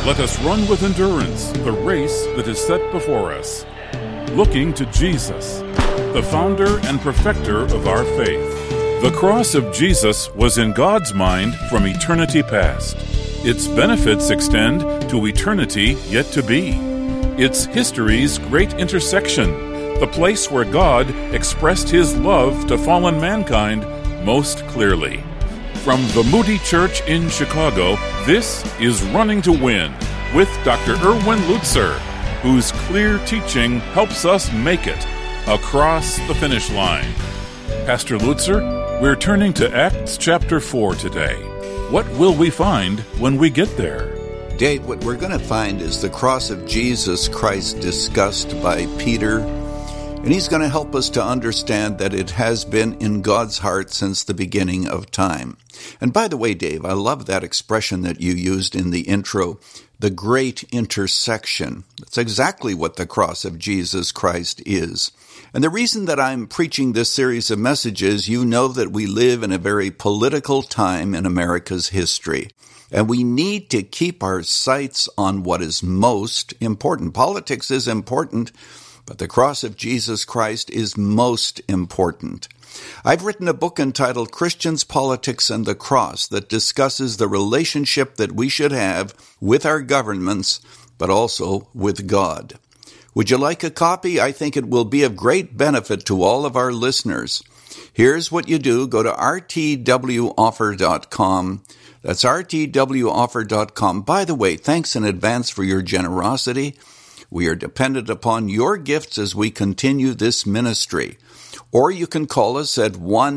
Let us run with endurance the race that is set before us, looking to Jesus, the founder and perfecter of our faith. The cross of Jesus was in God's mind from eternity past. Its benefits extend to eternity yet to be. It's history's great intersection, the place where God expressed His love to fallen mankind most clearly. From the Moody Church in Chicago, this is Running to Win with Dr. Erwin Lutzer, whose clear teaching helps us make it across the finish line. Pastor Lutzer, we're turning to Acts chapter 4 today. What will we find when we get there? Dave, what we're going to find is the cross of Jesus Christ discussed by Peter, and he's going to help us to understand that it has been in God's heart since the beginning of time. And by the way, Dave, I love that expression that you used in the intro, the great intersection. That's exactly what the cross of Jesus Christ is. And the reason that I'm preaching this series of messages, you know that we live in a very political time in America's history. And we need to keep our sights on what is most important. Politics is important, but the cross of Jesus Christ is most important. I've written a book entitled Christians, Politics, and the Cross that discusses the relationship that we should have with our governments, but also with God. Would you like a copy? I think it will be of great benefit to all of our listeners. Here's what you do. Go to rtwoffer.com. That's rtwoffer.com. By the way, thanks in advance for your generosity. We are dependent upon your gifts as we continue this ministry. Or you can call us at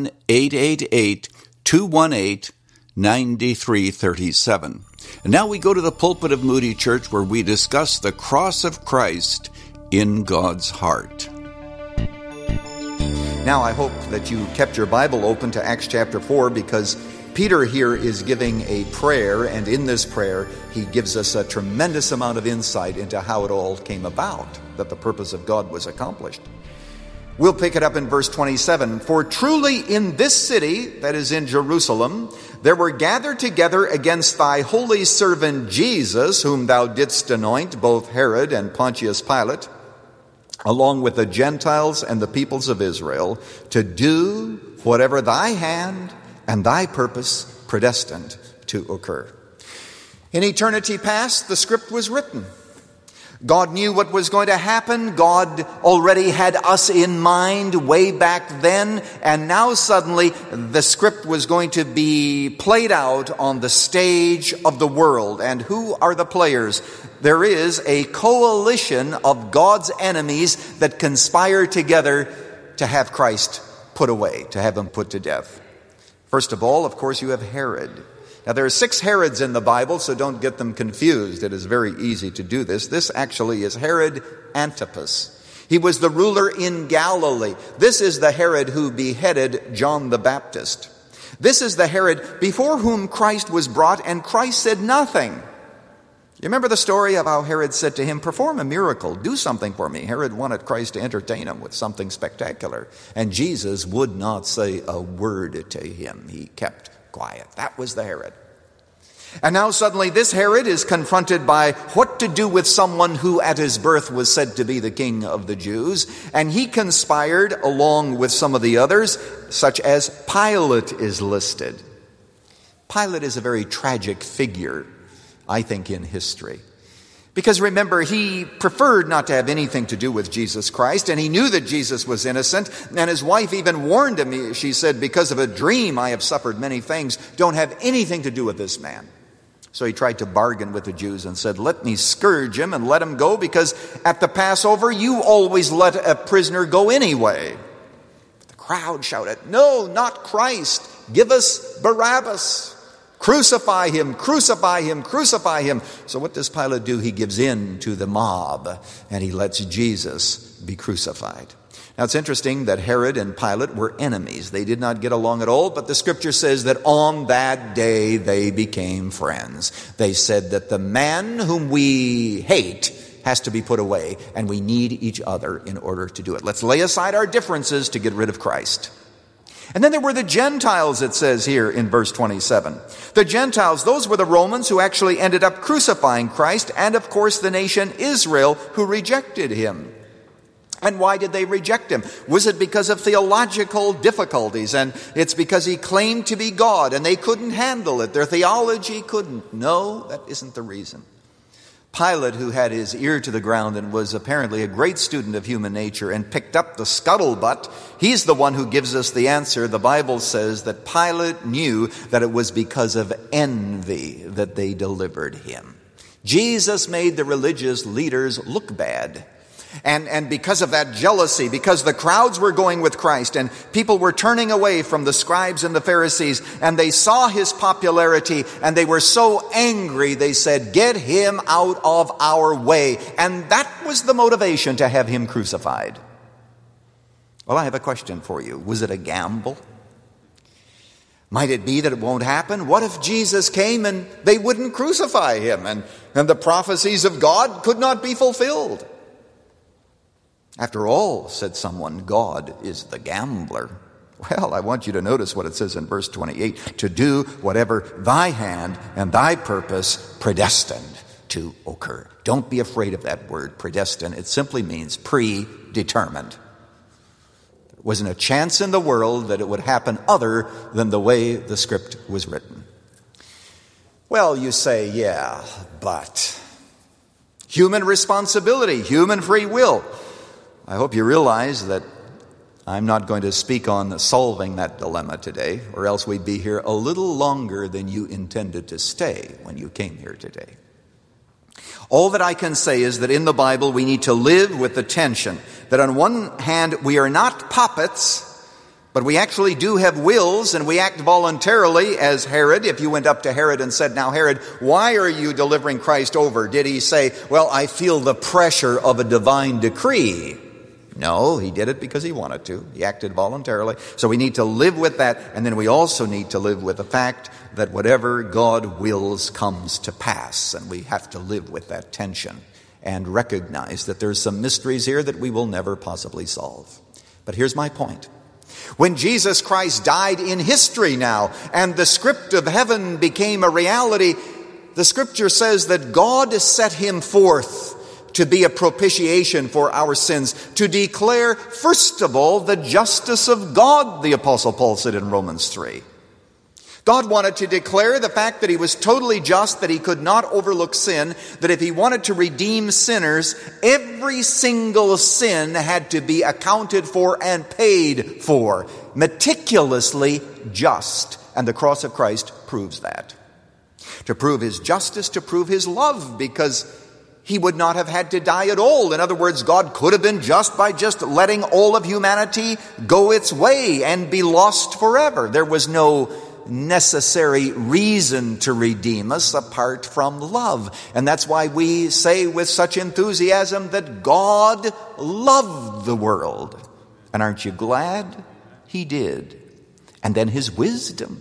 1-888-218-9337. And now we go to the pulpit of Moody Church where we discuss the cross of Christ in God's heart. Now I hope that you kept your Bible open to Acts chapter 4 because Peter here is giving a prayer, and in this prayer he gives us a tremendous amount of insight into how it all came about, that the purpose of God was accomplished. We'll pick it up in verse 27. For truly in this city, that is in Jerusalem, there were gathered together against thy holy servant Jesus, whom thou didst anoint, both Herod and Pontius Pilate, along with the Gentiles and the peoples of Israel, to do whatever thy hand and thy purpose predestined to occur. In eternity past, the script was written. God knew what was going to happen. God already had us in mind way back then. And now suddenly the script was going to be played out on the stage of the world. And who are the players? There is a coalition of God's enemies that conspire together to have Christ put away, to have him put to death. First of all, of course, you have Herod. Now, there are 6 Herods in the Bible, so don't get them confused. It is very easy to do this. This actually is Herod Antipas. He was the ruler in Galilee. This is the Herod who beheaded John the Baptist. This is the Herod before whom Christ was brought, and Christ said nothing. You remember the story of how Herod said to him, perform a miracle, do something for me. Herod wanted Christ to entertain him with something spectacular, and Jesus would not say a word to him. He kept quiet. That was the Herod. And now suddenly this Herod is confronted by what to do with someone who at his birth was said to be the king of the Jews. And he conspired along with some of the others, such as Pilate is listed. Pilate is a very tragic figure, I think, in history. Because remember, he preferred not to have anything to do with Jesus Christ, and he knew that Jesus was innocent, and his wife even warned him. She said, because of a dream I have suffered many things, don't have anything to do with this man. So he tried to bargain with the Jews and said, let me scourge him and let him go, because at the Passover you always let a prisoner go anyway. But the crowd shouted, no, not Christ, give us Barabbas. Crucify him, crucify him, crucify him. So what does Pilate do? He gives in to the mob and he lets Jesus be crucified. Now it's interesting that Herod and Pilate were enemies. They did not get along at all, but the scripture says that on that day they became friends. They said that the man whom we hate has to be put away, and we need each other in order to do it. Let's lay aside our differences to get rid of Christ. And then there were the Gentiles, it says here in verse 27. The Gentiles, those were the Romans who actually ended up crucifying Christ, and of course the nation Israel who rejected him. And why did they reject him? Was it because of theological difficulties? And it's because he claimed to be God and they couldn't handle it. Their theology couldn't. No, that isn't the reason. Pilate, who had his ear to the ground and was apparently a great student of human nature and picked up the scuttlebutt, he's the one who gives us the answer. The Bible says that Pilate knew that it was because of envy that they delivered him. Jesus made the religious leaders look bad. And because of that jealousy, because the crowds were going with Christ and people were turning away from the scribes and the Pharisees, and they saw his popularity and they were so angry, they said, "Get him out of our way." And that was the motivation to have him crucified. Well, I have a question for you. Was it a gamble? Might it be that it won't happen? What if Jesus came and they wouldn't crucify him and the prophecies of God could not be fulfilled? After all, said someone, God is the gambler. Well, I want you to notice what it says in verse 28, to do whatever thy hand and thy purpose predestined to occur. Don't be afraid of that word, predestined. It simply means predetermined. There wasn't a chance in the world that it would happen other than the way the script was written. Well, you say, yeah, but human responsibility, human free will. I hope you realize that I'm not going to speak on solving that dilemma today, or else we'd be here a little longer than you intended to stay when you came here today. All that I can say is that in the Bible we need to live with the tension that on one hand we are not puppets, but we actually do have wills and we act voluntarily as Herod. If you went up to Herod and said, "Now Herod, why are you delivering Christ over?" Did he say, "Well, I feel the pressure of a divine decree"? No, he did it because he wanted to. He acted voluntarily. So we need to live with that, and then we also need to live with the fact that whatever God wills comes to pass, and we have to live with that tension and recognize that there's some mysteries here that we will never possibly solve. But here's my point. When Jesus Christ died in history now, and the script of heaven became a reality, the scripture says that God set him forth to be a propitiation for our sins, to declare, first of all, the justice of God, the Apostle Paul said in Romans 3. God wanted to declare the fact that he was totally just, that he could not overlook sin, that if he wanted to redeem sinners, every single sin had to be accounted for and paid for, meticulously just. And the cross of Christ proves that. To prove his justice, to prove his love, because he would not have had to die at all. In other words, God could have been just by just letting all of humanity go its way and be lost forever. There was no necessary reason to redeem us apart from love. And that's why we say with such enthusiasm that God loved the world. And aren't you glad he did? And then his wisdom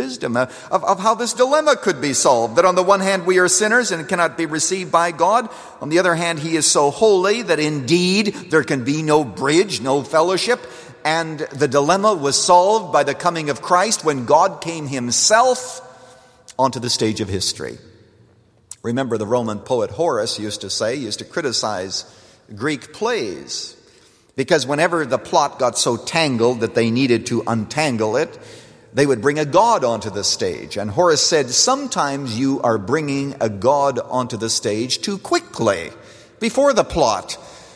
of how this dilemma could be solved. That on the one hand we are sinners and cannot be received by God. On the other hand, he is so holy that indeed there can be no bridge, no fellowship. And the dilemma was solved by the coming of Christ when God came himself onto the stage of history. Remember, the Roman poet Horace used to criticize Greek plays, because whenever the plot got so tangled that they needed to untangle it, they would bring a god onto the stage. And Horace said, sometimes you are bringing a god onto the stage too quickly, before the plot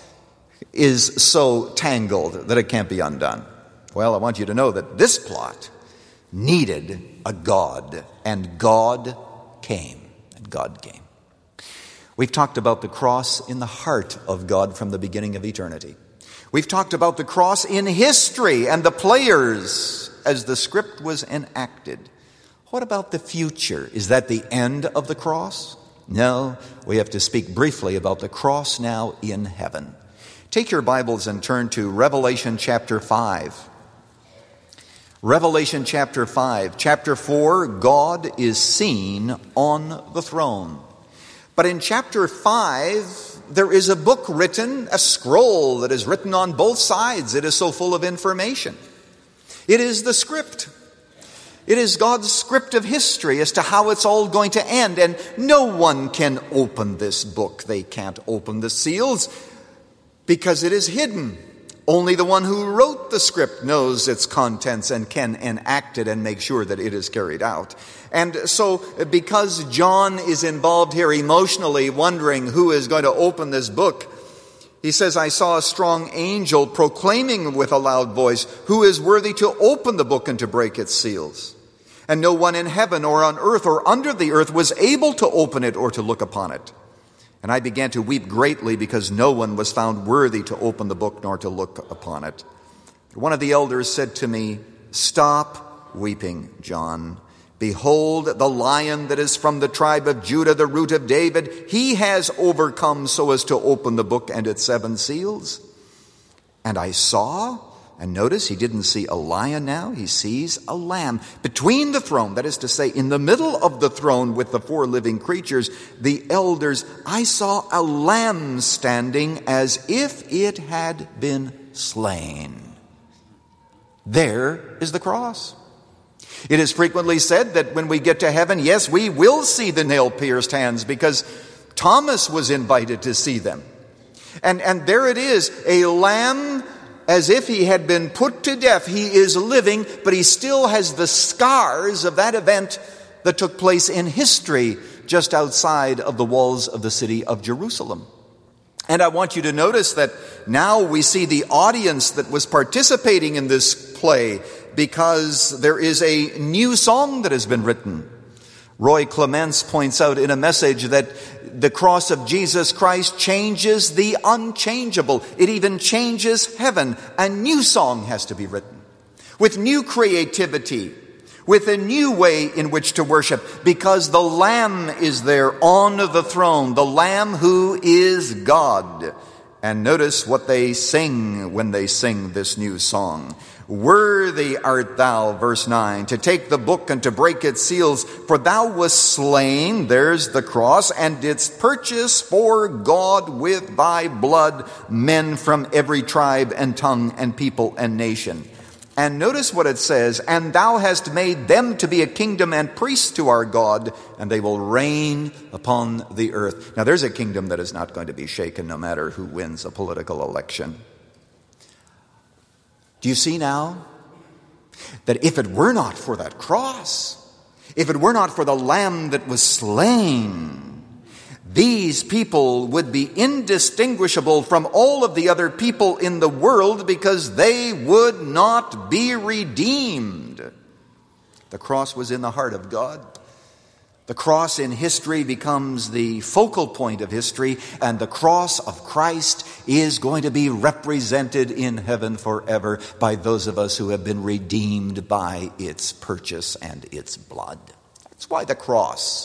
is so tangled that it can't be undone. Well, I want you to know that this plot needed a God, and God came. And God came. We've talked about the cross in the heart of God from the beginning of eternity. We've talked about the cross in history and the players as the script was enacted. What about the future? Is that the end of the cross? No, we have to speak briefly about the cross now in heaven. Take your Bibles and turn to Revelation chapter 5. Revelation chapter 5. Chapter 4, God is seen on the throne. But in chapter 5, there is a book written, a scroll that is written on both sides. It is so full of information. It is the script. It is God's script of history as to how it's all going to end. And no one can open this book. They can't open the seals because it is hidden. Only the one who wrote the script knows its contents and can enact it and make sure that it is carried out. And so because John is involved here emotionally, wondering who is going to open this book, he says, I saw a strong angel proclaiming with a loud voice, who is worthy to open the book and to break its seals? And no one in heaven or on earth or under the earth was able to open it or to look upon it. And I began to weep greatly because no one was found worthy to open the book nor to look upon it. One of the elders said to me, Stop weeping, John. Behold, the Lion that is from the tribe of Judah, the root of David, he has overcome so as to open the book and its 7 seals. And I saw, and notice he didn't see a lion now, he sees a lamb. Between the throne, that is to say, in the middle of the throne with the 4 living creatures, the elders, I saw a lamb standing as if it had been slain. There is the cross. It is frequently said that when we get to heaven, yes, we will see the nail-pierced hands because Thomas was invited to see them. And there it is, a lamb as if he had been put to death. He is living, but he still has the scars of that event that took place in history just outside of the walls of the city of Jerusalem. And I want you to notice that now we see the audience that was participating in this play because there is a new song that has been written. Roy Clements points out in a message that the cross of Jesus Christ changes the unchangeable. It even changes heaven. A new song has to be written with new creativity, with a new way in which to worship, because the Lamb is there on the throne, the Lamb who is God. And notice what they sing when they sing this new song. Worthy art thou, verse 9, to take the book and to break its seals, for thou wast slain, there's the cross, and didst purchase for God with thy blood men from every tribe and tongue and people and nation. And notice what it says, and thou hast made them to be a kingdom and priests to our God, and they will reign upon the earth. Now there's a kingdom that is not going to be shaken no matter who wins a political election. Do you see now that if it were not for that cross, if it were not for the Lamb that was slain, these people would be indistinguishable from all of the other people in the world because they would not be redeemed. The cross was in the heart of God. The cross in history becomes the focal point of history, and the cross of Christ is going to be represented in heaven forever by those of us who have been redeemed by its purchase and its blood. That's why the cross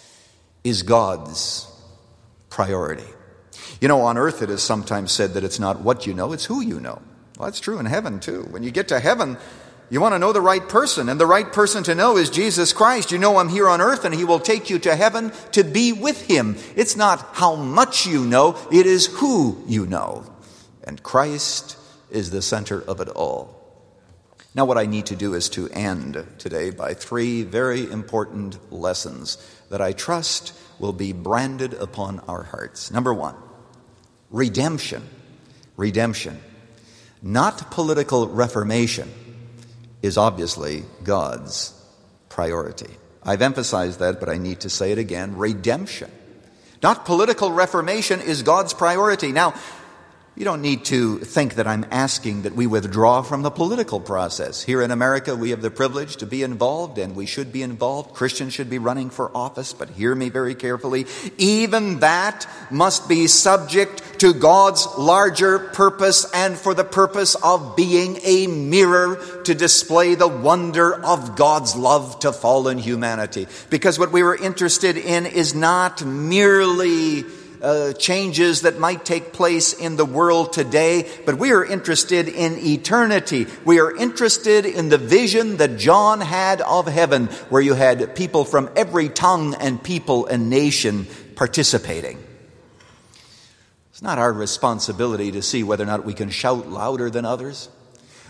is God's priority. You know, on earth it is sometimes said that it's not what you know, it's who you know. Well, that's true in heaven too. When you get to heaven, you want to know the right person, and the right person to know is Jesus Christ. You know him here on earth, and he will take you to heaven to be with him. It's not how much you know, it is who you know. And Christ is the center of it all. Now what I need to do is to end today by 3 very important lessons that I trust will be branded upon our hearts. Number 1, redemption. Redemption. Not political reformation is obviously God's priority. I've emphasized that, but I need to say it again. Redemption. Not political reformation is God's priority. Now, you don't need to think that I'm asking that we withdraw from the political process. Here in America, we have the privilege to be involved, and we should be involved. Christians should be running for office, but hear me very carefully. Even that must be subject to God's larger purpose and for the purpose of being a mirror to display the wonder of God's love to fallen humanity. Because what we were interested in is not merely changes that might take place in the world today, but we are interested in eternity. We are interested in the vision that John had of heaven, where you had people from every tongue and people and nation participating. It's not our responsibility to see whether or not we can shout louder than others,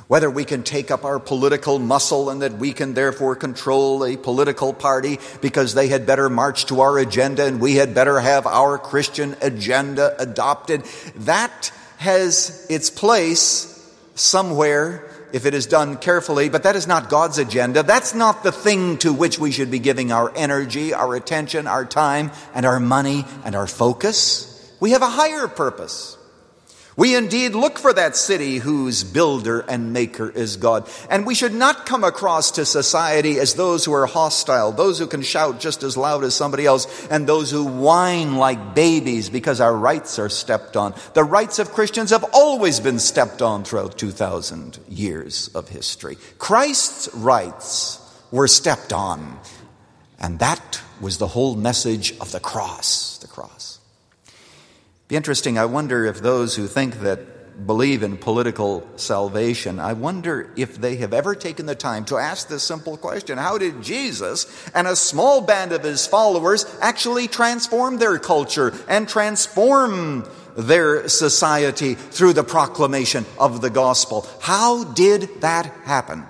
whether we can take up our political muscle and that we can therefore control a political party because they had better march to our agenda and we had better have our Christian agenda adopted. That has its place somewhere if it is done carefully, but that is not God's agenda. That's not the thing to which we should be giving our energy, our attention, our time, and our money, and our focus. We have a higher purpose. We indeed look for that city whose builder and maker is God. And we should not come across to society as those who are hostile, those who can shout just as loud as somebody else, and those who whine like babies because our rights are stepped on. The rights of Christians have always been stepped on throughout 2,000 years of history. Christ's rights were stepped on. And that was the whole message of the cross. The cross. Be interesting, I wonder if those who think that believe in political salvation, I wonder if they have ever taken the time to ask this simple question: how did Jesus and a small band of his followers actually transform their culture and transform their society through the proclamation of the gospel? How did that happen?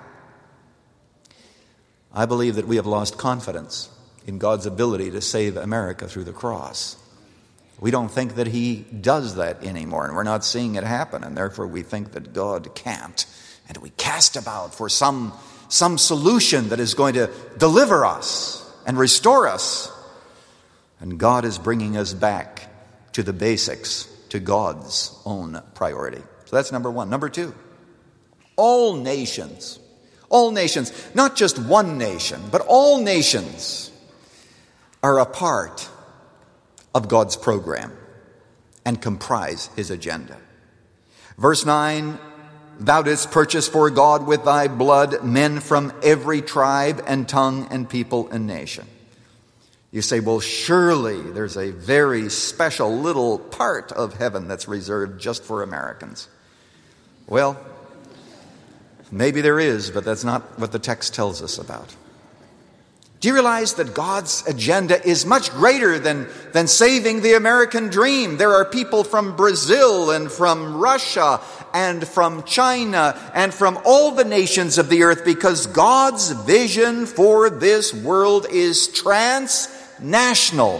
I believe that we have lost confidence in God's ability to save America through the cross. We don't think that he does that anymore, and we're not seeing it happen, and therefore we think that God can't. And we cast about for some solution that is going to deliver us and restore us. And God is bringing us back to the basics, to God's own priority. So that's number one. Number two, all nations, not just one nation, but all nations are a part of God's program and comprise his agenda. Verse 9, thou didst purchase for God with thy blood men from every tribe and tongue and people and nation. You say, well, surely there's a very special little part of heaven that's reserved just for Americans. Well, maybe there is, but that's not what the text tells us about. Do you realize that God's agenda is much greater than saving the American dream? There are people from Brazil and from Russia and from China and from all the nations of the earth, because God's vision for this world is transnational.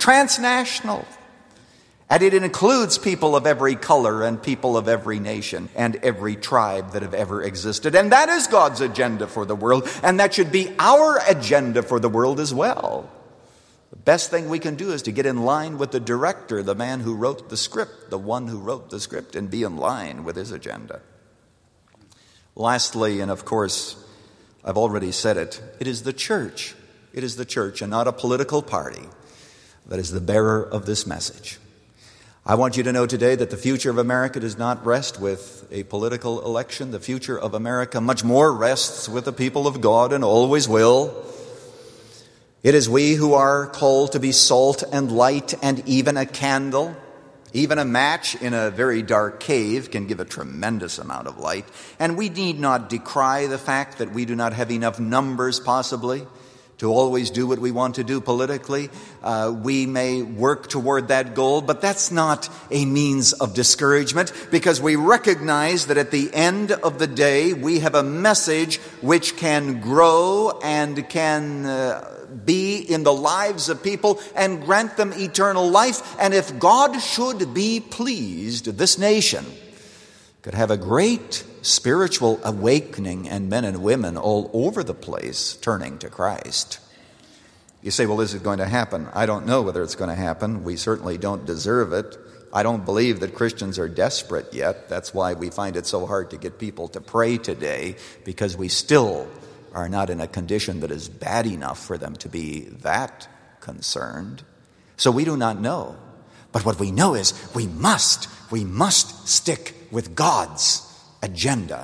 And it includes people of every color and people of every nation and every tribe that have ever existed. And that is God's agenda for the world. And that should be our agenda for the world as well. The best thing we can do is to get in line with the director, the man who wrote the script, the one who wrote the script, and be in line with his agenda. Lastly, and of course, I've already said it, it is the church. It is the church and not a political party that is the bearer of this message. I want you to know today that the future of America does not rest with a political election. The future of America much more rests with the people of God and always will. It is we who are called to be salt and light and even a candle. Even a match in a very dark cave can give a tremendous amount of light. And we need not decry the fact that we do not have enough numbers possibly to always do what we want to do politically. We may work toward that goal, but that's not a means of discouragement, because we recognize that at the end of the day, we have a message which can grow and can be in the lives of people and grant them eternal life. And if God should be pleased, this nation could have a great spiritual awakening and men and women all over the place turning to Christ. You say, well, is it going to happen? I don't know whether it's going to happen. We certainly don't deserve it. I don't believe that Christians are desperate yet. That's why we find it so hard to get people to pray today, because we still are not in a condition that is bad enough for them to be that concerned. So we do not know. But what we know is we must stick with God's agenda.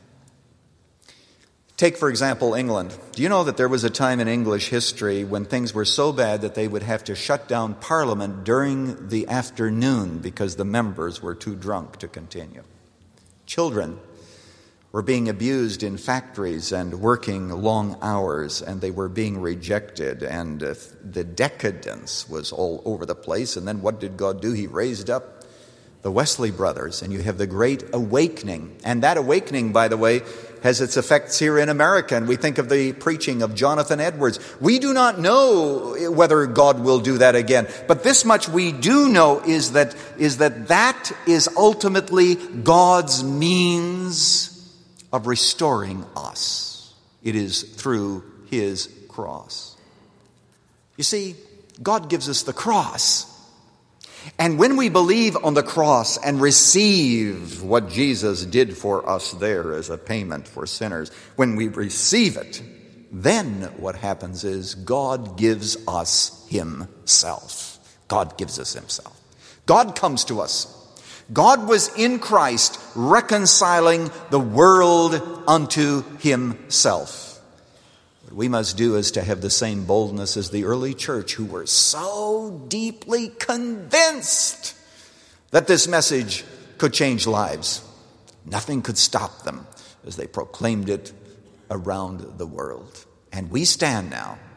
Take, for example, England. Do you know that there was a time in English history when things were so bad that they would have to shut down Parliament during the afternoon because the members were too drunk to continue? Children were being abused in factories and working long hours, and they were being rejected, and the decadence was all over the place. And then what did God do? He raised up the Wesley brothers, and you have the Great Awakening. And that awakening, by the way, has its effects here in America, and we think of the preaching of Jonathan Edwards. We do not know whether God will do that again, but this much we do know is that is ultimately God's means of restoring us. It is through His cross. You see, God gives us the cross. And when we believe on the cross and receive what Jesus did for us there as a payment for sinners, when we receive it, then what happens is God gives us Himself. God gives us Himself. God comes to us. God was in Christ reconciling the world unto Himself. What we must do is to have the same boldness as the early church, who were so deeply convinced that this message could change lives. Nothing could stop them as they proclaimed it around the world. And we stand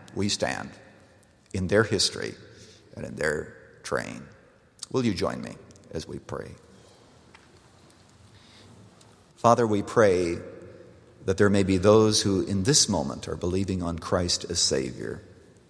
in their history and in their train. Will you join me as we pray? Father, we pray that there may be those who in this moment are believing on Christ as Savior.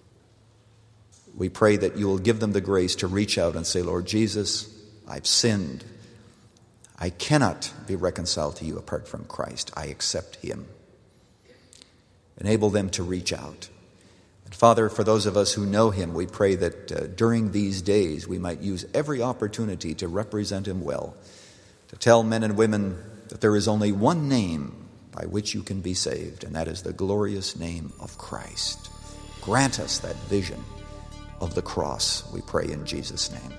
We pray that you will give them the grace to reach out and say, Lord Jesus, I've sinned. I cannot be reconciled to you apart from Christ. I accept Him. Enable them to reach out. And Father, for those of us who know Him, we pray that during these days we might use every opportunity to represent Him well, to tell men and women that there is only one name by which you can be saved, and that is the glorious name of Christ. Grant us that vision of the cross, we pray in Jesus' name.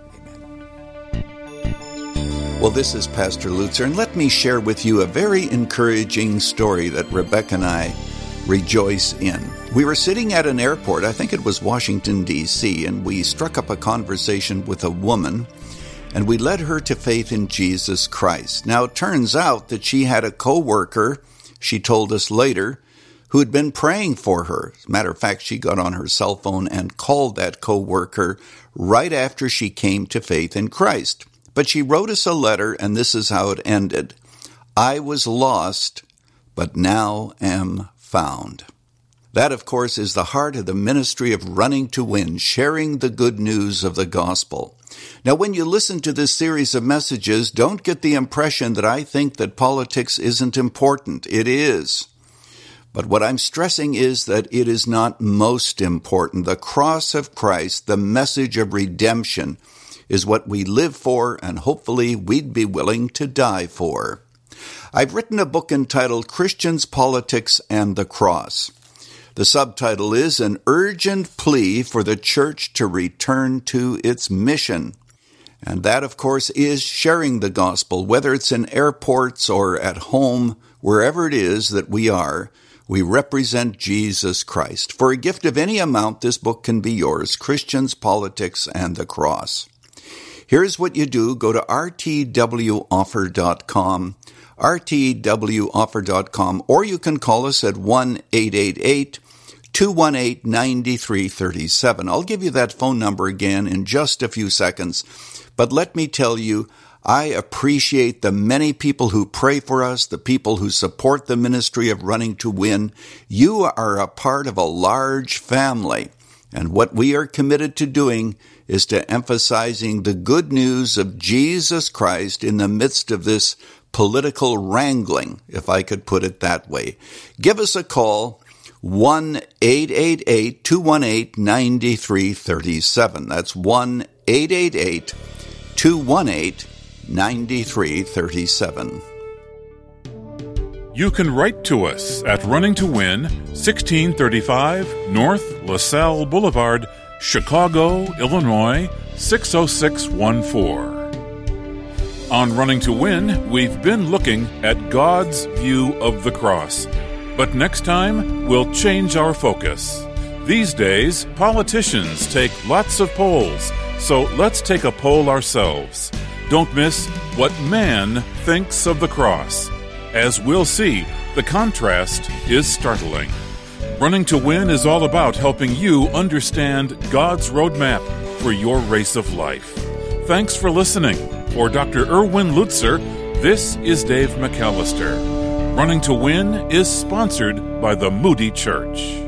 Amen. Well, this is Pastor Lutzer, and let me share with you a very encouraging story that Rebecca and I rejoice in. We were sitting at an airport, I think it was Washington, D.C., and we struck up a conversation with a woman, and we led her to faith in Jesus Christ. Now, it turns out that she had a co-worker, she told us later, who had been praying for her. As a matter of fact, she got on her cell phone and called that co-worker right after she came to faith in Christ. But she wrote us a letter, and this is how it ended. I was lost, but now am found. That, of course, is the heart of the ministry of Running to Win, sharing the good news of the gospel. Now, when you listen to this series of messages, don't get the impression that I think that politics isn't important. It is. But what I'm stressing is that it is not most important. The cross of Christ, the message of redemption, is what we live for, and hopefully we'd be willing to die for. I've written a book entitled Christians, Politics, and the Cross. The subtitle is An Urgent Plea for the Church to Return to its Mission. And that, of course, is sharing the gospel, whether it's in airports or at home, wherever it is that we are, we represent Jesus Christ. For a gift of any amount, this book can be yours, Christians, Politics, and the Cross. Here's what you do. Go to rtwoffer.com, rtwoffer.com, or you can call us at 1-888-218-9337. I'll give you that phone number again in just a few seconds. But let me tell you, I appreciate the many people who pray for us, the people who support the ministry of Running to Win. You are a part of a large family. And what we are committed to doing is to emphasizing the good news of Jesus Christ in the midst of this political wrangling, if I could put it that way. Give us a call, 1-888-218-9337. That's 1-888-218-9337. You can write to us at Running to Win, 1635 North LaSalle Boulevard, Chicago, Illinois, 60614. On Running to Win, we've been looking at God's view of the cross. But next time, we'll change our focus. These days, politicians take lots of polls, so let's take a poll ourselves. Don't miss what man thinks of the cross. As we'll see, the contrast is startling. Running to Win is all about helping you understand God's roadmap for your race of life. Thanks for listening. For Dr. Erwin Lutzer, this is Dave McAllister. Running to Win is sponsored by the Moody Church.